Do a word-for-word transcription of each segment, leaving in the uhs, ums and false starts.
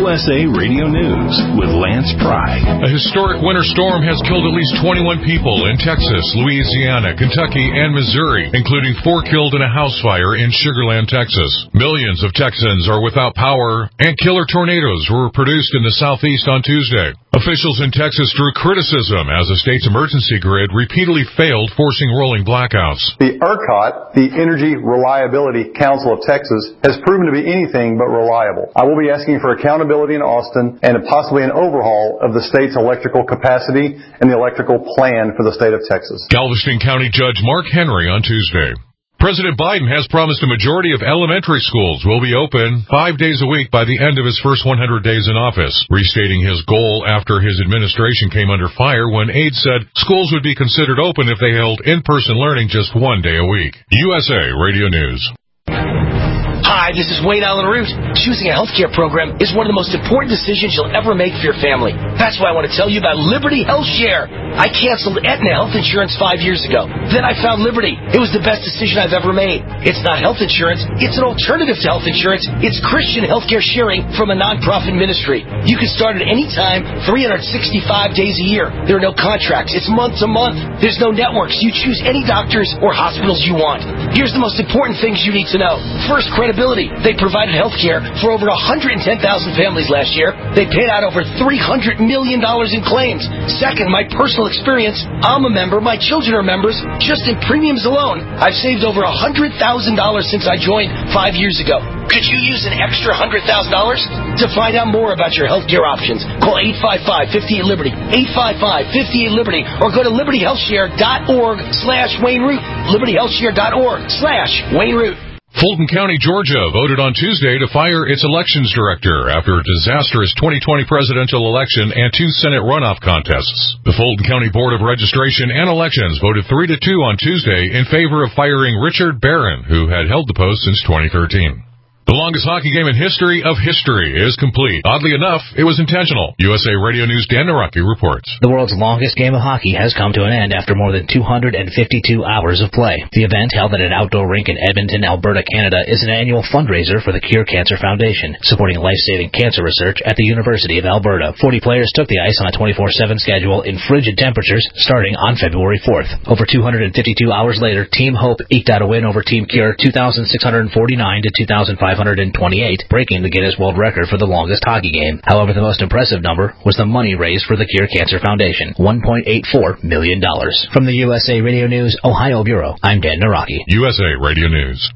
U S A Radio News with Lance Pry. A historic winter storm has killed at least twenty-one people in Texas, Louisiana, Kentucky, and Missouri, including four killed in a house fire in Sugar Land, Texas. Millions of Texans are without power, and killer tornadoes were produced in the southeast on Tuesday. Officials in Texas drew criticism as the state's emergency grid repeatedly failed, forcing rolling blackouts. The ERCOT, the Energy Reliability Council of Texas, has proven to be anything but reliable. I will be asking for accountability in Austin and possibly an overhaul of the state's electrical capacity and the electrical plan for the state of Texas. Galveston County Judge Mark Henry on Tuesday. President Biden has promised a majority of elementary schools will be open five days a week by the end of his first one hundred days in office, restating his goal after his administration came under fire when aides said schools would be considered open if they held in-person learning just one day a week. U S A Radio News. Hi, this is Wayne Allen Root. Choosing a healthcare program is one of the most important decisions you'll ever make for your family. That's why I want to tell you about Liberty Health Share. I canceled Aetna health insurance five years ago. Then I found Liberty. It was the best decision I've ever made. It's not health insurance. It's an alternative to health insurance. It's Christian healthcare sharing from a nonprofit ministry. You can start at any time, three hundred sixty-five days a year. There are no contracts. It's month to month. There's no networks. You choose any doctors or hospitals you want. Here's the most important things you need to know. First, credibility. They provided health care for over one hundred ten thousand families last year. They paid out over three hundred million dollars in claims. Second, my personal experience. I'm a member. My children are members. Just in premiums alone, I've saved over one hundred thousand dollars since I joined five years ago. Could you use an extra one hundred thousand dollars? To find out more about your health care options, call eight five five, five eight, Liberty, eight five five, five eight, Liberty, or go to liberty health share dot org slash Wayne Root, liberty health share dot org slash Wayne Root. Fulton County, Georgia voted on Tuesday to fire its elections director after a disastrous twenty twenty presidential election and two Senate runoff contests. The Fulton County Board of Registration and Elections voted three to two on Tuesday in favor of firing Richard Barron, who had held the post since twenty thirteen. The longest hockey game in history of history is complete. Oddly enough, it was intentional. U S A Radio News' Dan Naraki reports. The world's longest game of hockey has come to an end after more than two hundred fifty-two hours of play. The event, held at an outdoor rink in Edmonton, Alberta, Canada, is an annual fundraiser for the Cure Cancer Foundation, supporting life-saving cancer research at the University of Alberta. forty players took the ice on a twenty-four seven schedule in frigid temperatures starting on February fourth. Over two hundred fifty-two hours later, Team Hope eked out a win over Team Cure two thousand six hundred forty-nine to two thousand five hundred twenty-eight, breaking the Guinness World Record for the longest hockey game. However, the most impressive number was the money raised for the Cure Cancer Foundation, one point eight four million dollars. From the U S A Radio News Ohio Bureau, I'm Dan Naraki. U S A Radio News.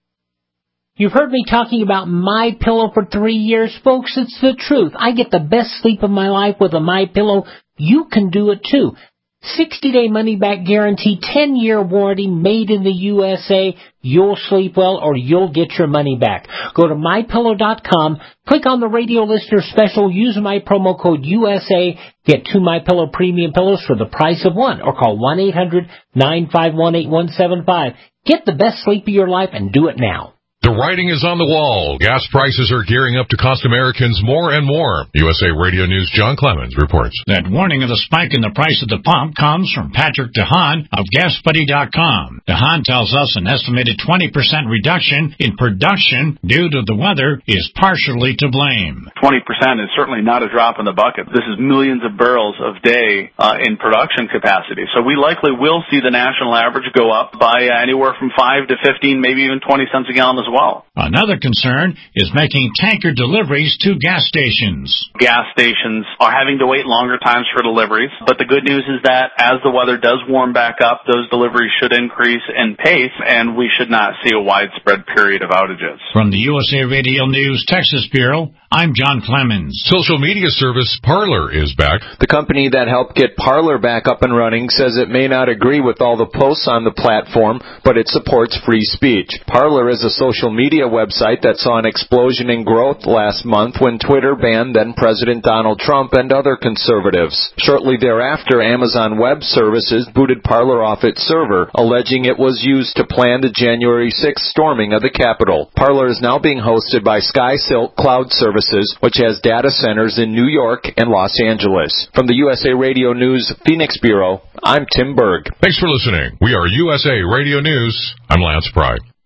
You've heard me talking about MyPillow for three years, folks. It's the truth. I get the best sleep of my life with a MyPillow. You can do it too. sixty-day money-back guarantee, ten-year warranty, made in the U S A. You'll sleep well or you'll get your money back. Go to my pillow dot com, click on the radio listener special, use my promo code U S A, get two MyPillow premium pillows for the price of one, or call one eight hundred, nine five one, eight one seven five. Get the best sleep of your life and do it now. The writing is on the wall. Gas prices are gearing up to cost Americans more and more. U S A Radio News' John Clemens reports. That warning of the spike in the price of the pump comes from Patrick DeHaan of gas buddy dot com. DeHaan tells us an estimated twenty percent reduction in production due to the weather is partially to blame. twenty percent is certainly not a drop in the bucket. This is millions of barrels of day uh, in production capacity. So we likely will see the national average go up by uh, anywhere from five to fifteen, maybe even twenty cents a gallon as well. well. Another concern is making tanker deliveries to gas stations. Gas stations are having to wait longer times for deliveries, but the good news is that as the weather does warm back up, those deliveries should increase in pace, and we should not see a widespread period of outages. From the U S A Radio News Texas Bureau, I'm John Clemens. Social media service Parler is back. The company that helped get Parler back up and running says it may not agree with all the posts on the platform, but it supports free speech. Parler is a social media website that saw an explosion in growth last month when Twitter banned then President Donald Trump and other conservatives. Shortly thereafter, Amazon Web Services booted Parler off its server, alleging it was used to plan the January sixth storming of the Capitol. Parler is now being hosted by SkySilk Cloud Services, which has data centers in New York and Los Angeles. From the U S A Radio News Phoenix Bureau, I'm Tim Berg. Thanks for listening. We are U S A Radio News. I'm Lance Pry.